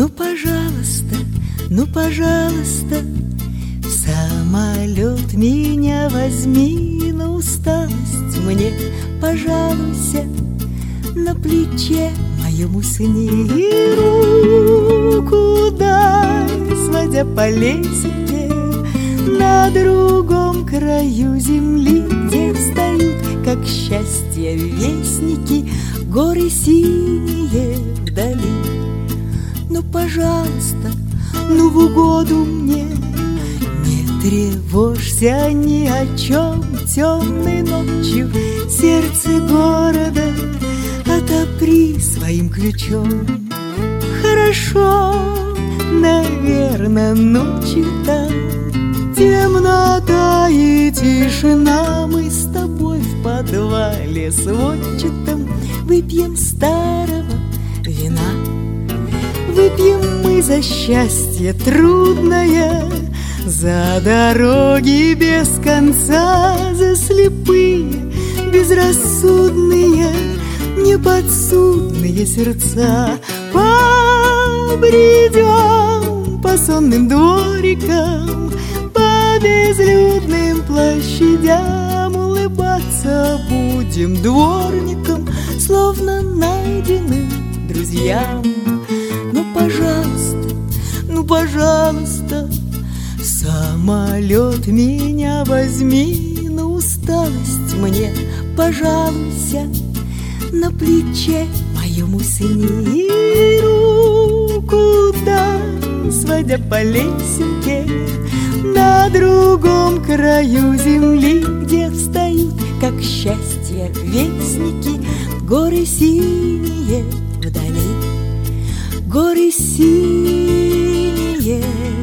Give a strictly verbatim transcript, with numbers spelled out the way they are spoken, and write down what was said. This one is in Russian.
Ну, пожалуйста, ну, пожалуйста, в самолет меня возьми, на усталость мне пожалуйся, на плече моем усни и руку дай, сводя по лесенке на другом краю земли, где встают, как счастье, вестники, горы синие вдали. Ну, пожалуйста, ну, в угоду мне, не тревожься ни о чем, темной ночью сердце города отопри своим ключом. Хорошо, наверно, ночью там темнота и тишина, мы с тобой в подвале сводчатом выпьем старого вина. Выпьем мы за счастье трудное, за дороги без конца, за слепые, безрассудные, неподсудные сердца. Побредем по сонным дворикам, по безлюдным площадям, улыбаться будем дворникам, словно найденным друзьям. Ну, пожалуйста, ну, пожалуйста, в самолет меня возьми, на усталость мне пожалуйся, на плече моем усни и руку дай, сводя по лесенке на другом краю земли, где встают, как счастье, вестники, горы синие вдали. Горы синие